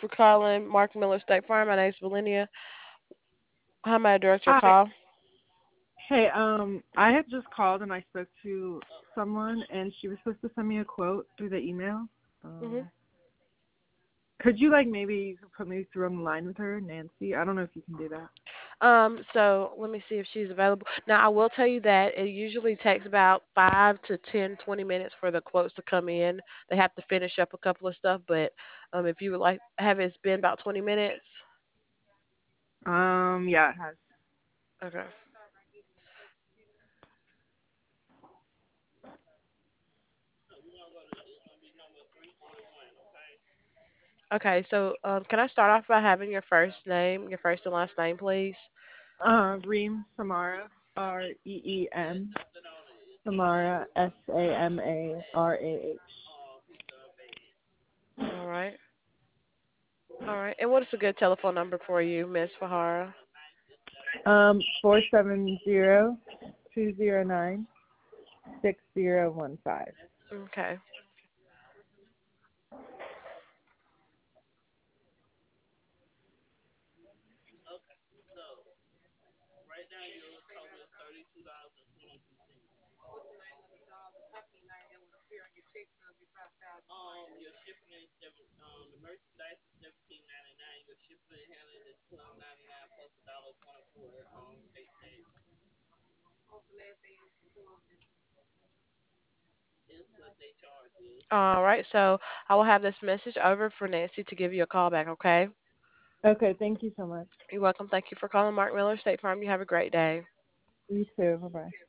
for calling Mark Miller State Farm. My name's Valenia. How may I direct your Hi. call? Hey, I had just called and I spoke to someone and she was supposed to send me a quote through the email. Mhm. Could you like maybe you could put me through on the line with her, Nancy? I don't know if you can do that. So let me see if she's available. Now I will tell you that it usually takes about 5 to 10, 20 minutes for the quotes to come in. They have to finish up a couple of stuff, but if you would like have it been about 20 minutes. Yeah, it has. Okay. Okay, so can I start off by having your first name, your first and last name, please? Reem Samara, Reem Samara, Samarah. All right. All right. And what is a good telephone number for you, Miss Fahara? 470-209-6015. Okay. All right. So I will have this message over for Nancy to give you a call back. Okay. Okay, thank you so much. You're welcome. Thank you for calling Mark Miller State Farm. You have a great day. You too. Bye bye.